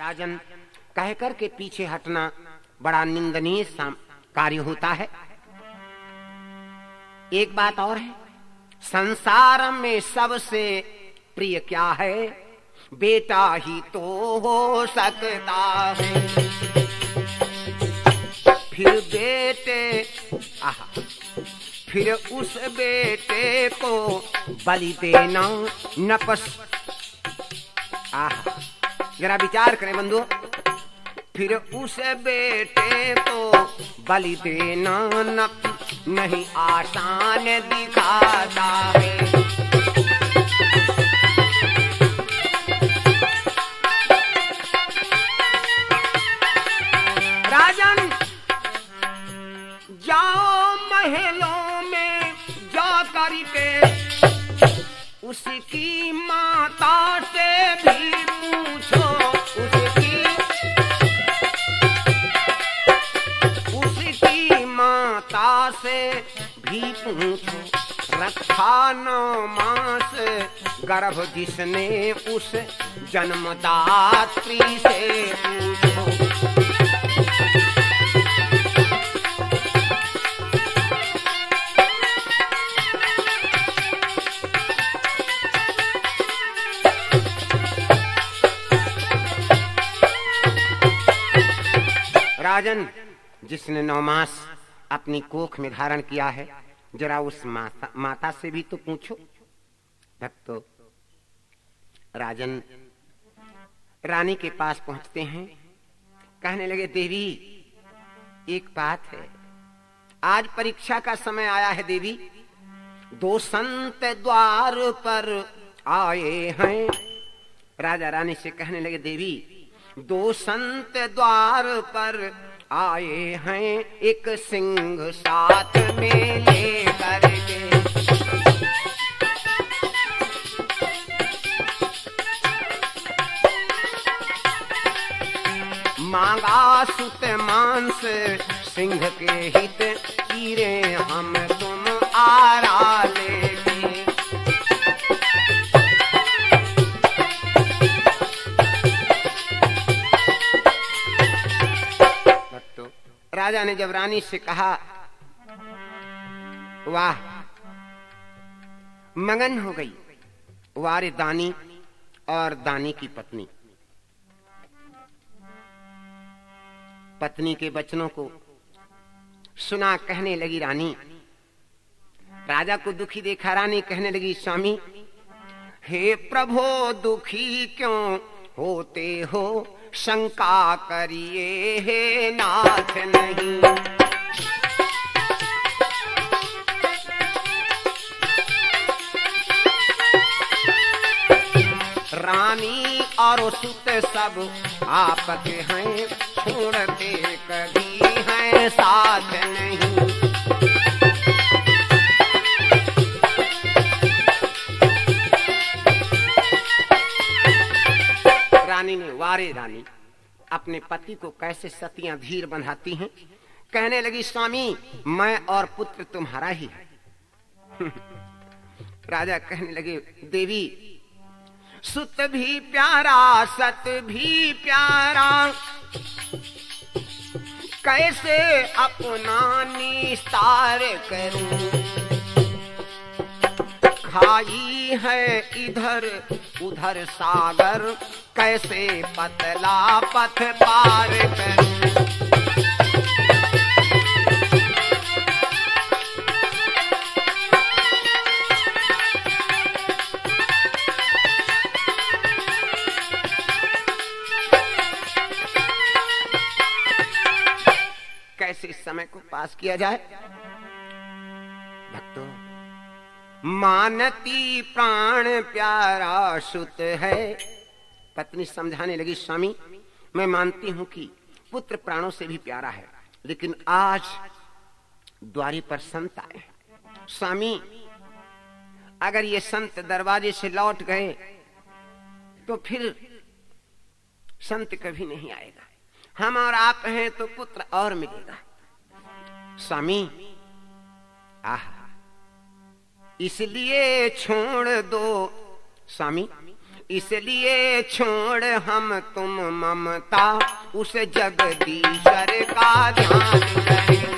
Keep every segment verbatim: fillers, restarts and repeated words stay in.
राजन, कहकर के पीछे हटना बड़ा निंदनीय कार्य होता है। एक बात और है, संसार में सबसे प्रिय क्या है? बेटा ही तो हो सकता है। फिर बेटे आहा फिर उस बेटे को बलि देना नपस। आहा जरा विचार करें बंधु, फिर उस बेटे को बलि देना न नहीं आसान दिखाता है। राजन, जाओ महलों में जा करके उसकी माता से भी पूछो, उसकी उसकी माता से भी पूछो, रखा नौ मास गर्भ जिसने उस जन्मदात्री से पूछो। राजन, जिसने नौ मास अपनी कोख में धारण किया है, जरा उस माता, माता से भी तो पूछो। भक्तों, राजन रानी के पास पहुंचते हैं, कहने लगे देवी एक बात है, आज परीक्षा का समय आया है देवी। दो संत द्वार पर आए हैं। राजा रानी से कहने लगे देवी दो संत द्वार पर आए हैं, एक सिंह साथ में लेकर के। मांगा सुत मांस सिंह के हित, चीरे हम तुम आरा लेके। राजा ने जब रानी से कहा, वाह, मगन हो गई वारे दानी और दानी की पत्नी। पत्नी के वचनों को सुना, कहने लगी रानी। राजा को दुखी देखा रानी कहने लगी, स्वामी हे प्रभो दुखी क्यों होते हो, शंका करिए हे नाथ नहीं। रानी और सुत सब आपके हैं, छोड़ते कभी हैं साथ नहीं। रानी ने, वारे रानी, अपने पति को कैसे सतियां धीर बंधाती हैं। कहने लगी, स्वामी मैं और पुत्र तुम्हारा ही है। राजा कहने लगे, देवी सुत भी प्यारा सत भी प्यारा, कैसे अपना निस्तार करूं। खाई है इधर उधर सागर, कैसे पतला पथ पार करूं। कैसे इस समय को पास किया जाए। भक्तों, मानती प्राण प्यारा सुत है। पत्नी समझाने लगी, स्वामी मैं मानती हूं कि पुत्र प्राणों से भी प्यारा है, लेकिन आज द्वारी पर संत आए। स्वामी अगर ये संत दरवाजे से लौट गए तो फिर संत कभी नहीं आएगा। हम और आप हैं तो पुत्र और मिलेगा। स्वामी आह, इसलिए छोड़ दो, स्वामी इसलिए छोड़ हम तुम ममता उस जगदीश्वर का ध्यान करें।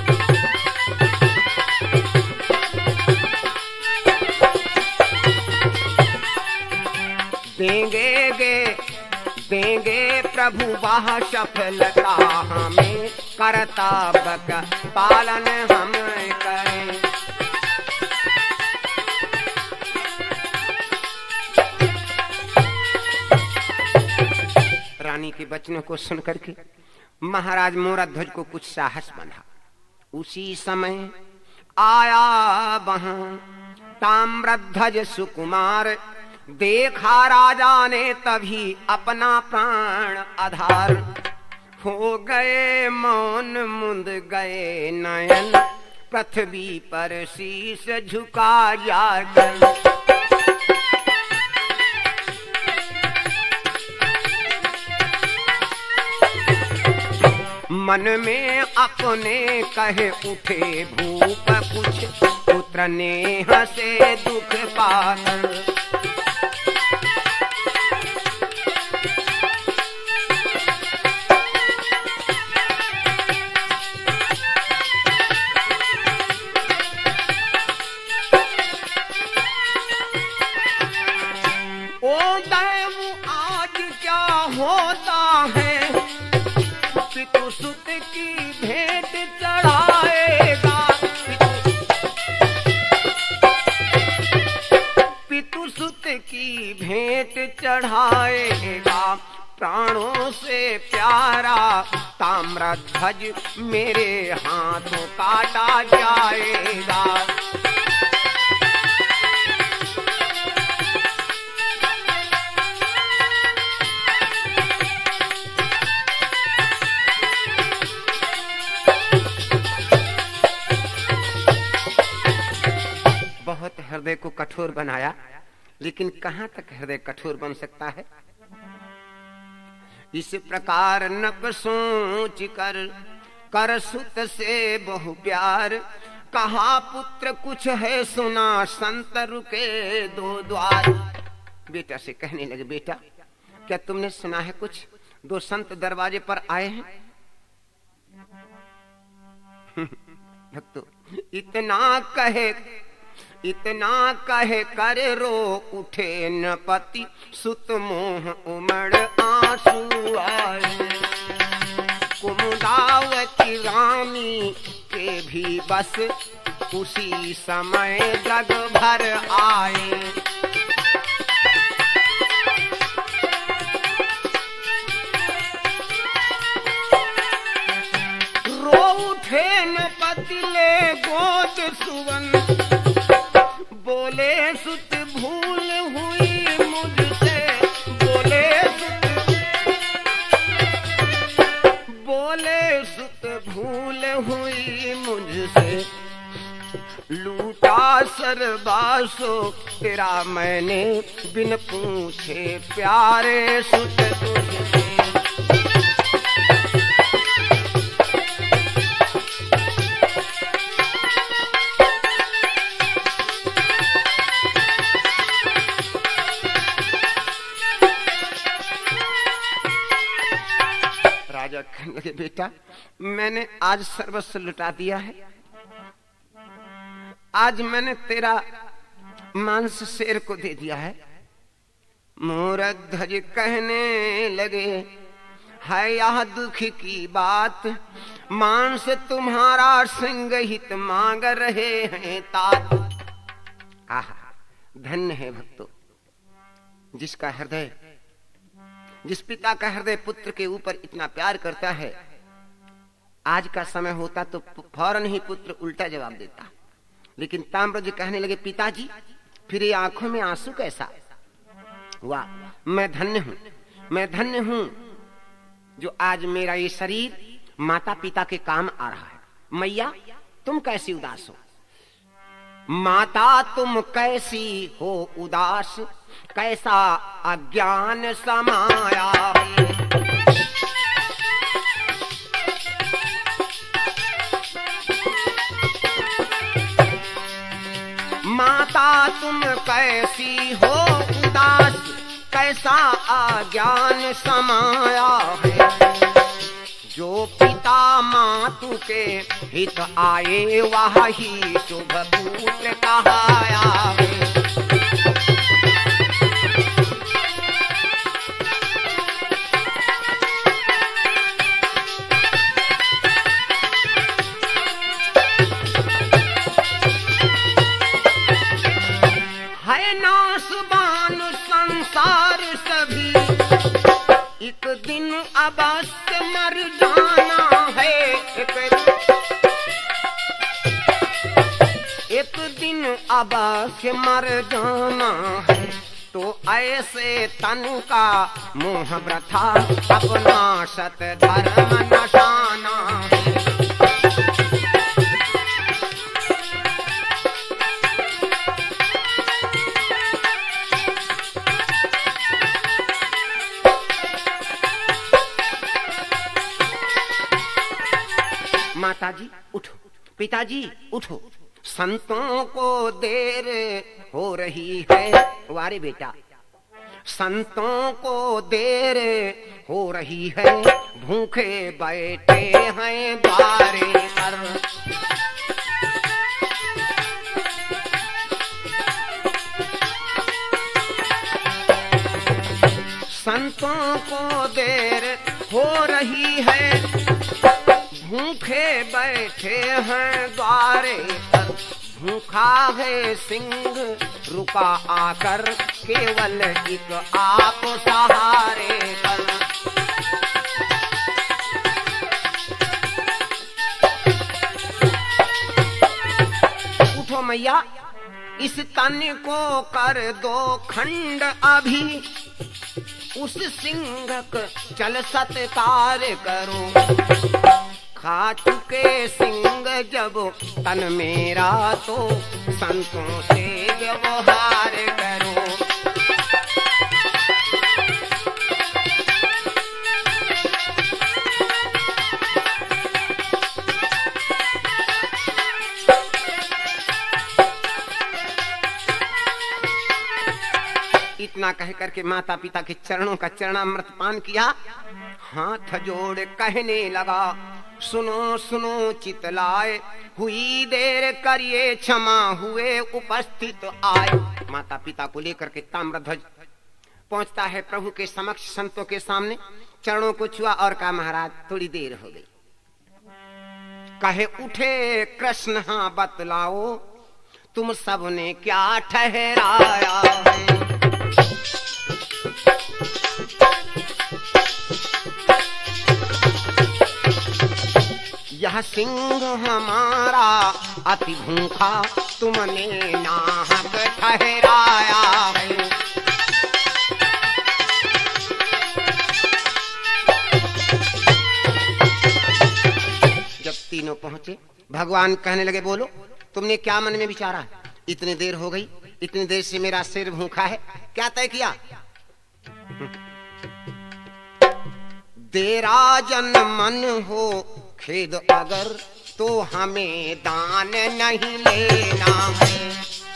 देंगे गे देंगे प्रभु वह सफलता हमें, कर्तव्य का पालन हम करें। रानी के वचनों को सुनकर के महाराज मोराध्वज को कुछ साहस बंधा। उसी समय आया वहां ताम्रध्वज सुकुमार, देखा राजा ने तभी अपना प्राण आधार। हो गए मौन मुंद गए नयन, पृथ्वी पर शीश झुका जाकर। मन में अपने कहे उठे भूप कुछ, पुत्र ने हंसे दुख पाकर। ओ दैव आज क्या होता है, पितु सुत की भेंट चढ़ाएगा। पितु सुत की भेंट चढ़ाएगा, प्राणों से प्यारा ताम्रध्वज मेरे हाथों काटा जाएगा। बहुत हृदय को कठोर बनाया, लेकिन कहां तक हृदय कठोर बन सकता है। इस प्रकार नक सोच कर कर सुत से बहु प्यार, कहा पुत्र कुछ है सुना संत रुके दो द्वार। बेटा से कहने लगे, बेटा क्या तुमने सुना है कुछ, दो संत दरवाजे पर आए हैं। भक्तों इतना कहे इतना कहे कर रो उठे न पति, सुत मोह उमड़ आंसू आए। कुमुदावती रानी के भी बस उसी समय जग भर आए। रो उठे न पति ले गोद सुवन, बोले सुत भूल हुई मुझसे। बोले सुत बोले सुत भूल हुई मुझसे, लूटा सरबासो तेरा मैंने बिन पूछे प्यारे सुत तुझसे। राजा कहने लगे, बेटा मैंने आज सर्वस्व लुटा दिया है। आज मैंने तेरा मांस शेर को दे दिया है। मोराध्वज कहने लगे, है यह दुख की बात, मांस तुम्हारा सिंह हित मांग रहे हैं तात। आहा धन्य है भक्तों, जिसका हृदय जिस पिता का हृदय पुत्र के ऊपर इतना प्यार करता है। आज का समय होता तो फौरन ही पुत्र उल्टा जवाब देता, लेकिन ताम्रध्वज कहने लगे, पिताजी फिर ये आंखों में आंसू कैसा। वाह, मैं धन्य हूं, मैं धन्य हूं जो आज मेरा ये शरीर माता पिता के काम आ रहा है। मैया तुम कैसी उदास हो, माता तुम कैसी हो उदास, कैसा अज्ञान समाया है। माता तुम कैसी हो उदास, ज्ञान समाया है। जो पिता मातु के हित आए वही शुभ पुत्र कहाया है। है नाशवान संसार सभी, एक दिन अवश्य मर जाना है। एक, एक दिन अवश्य मर जाना है। तो ऐसे तन का मोह वृथा, अपना सत धर्म नशाना है। माताजी उठो, पिताजी उठो, संतों को देर हो रही है। वारे बेटा, संतों को देर हो रही है, भूखे बैठे हैं द्वारे पर। संतों को देर हो रही है, भूखे बैठे हैं द्वारे पर। भूखा है सिंह रुका आकर, केवल एक आप सहारे पर। उठो मैया, इस तन को कर दो खंड अभी, उस सिंह चल सत्कार करो। खा चुके सिंह जब तन मेरा, तो संतों से व्यवहार करो। इतना कह करके माता पिता के चरणों का चरणामृत पान किया, हाथ जोड़ कहने लगा, सुनो सुनो चितलाए, हुई देर करिए क्षमा हुए उपस्थित आए। माता पिता को लेकर के ताम्रध्वज पहुंचता है प्रभु के समक्ष, संतों के सामने चरणों को छुआ और कहा, महाराज थोड़ी देर हो गई। कहे उठे कृष्ण, हाँ बतलाओ, तुम सबने क्या ठहराया है। यह सिंह हमारा अति भूखा, तुमने नाहक ठहराया है। जब तीनों पहुंचे, भगवान कहने लगे, बोलो तुमने क्या मन में विचारा? इतनी देर हो गई, इतनी देर से मेरा सिर भूखा है, क्या तय किया? तेरा जन मन हो खेद अगर, तो हमें दान नहीं लेना है।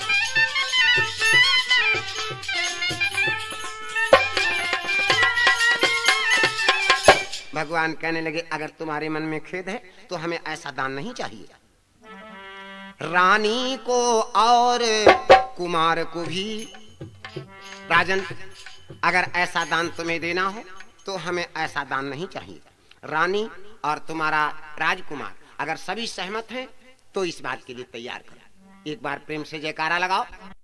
भगवान कहने लगे, अगर तुम्हारे मन में खेद है तो हमें ऐसा दान नहीं चाहिए। रानी को और कुमार को भी, राजन अगर ऐसा दान तुम्हें देना हो तो हमें ऐसा दान नहीं चाहिए। रानी और तुम्हारा राजकुमार अगर सभी सहमत हैं तो इस बात के लिए तैयार करो। एक बार प्रेम से जयकारा लगाओ।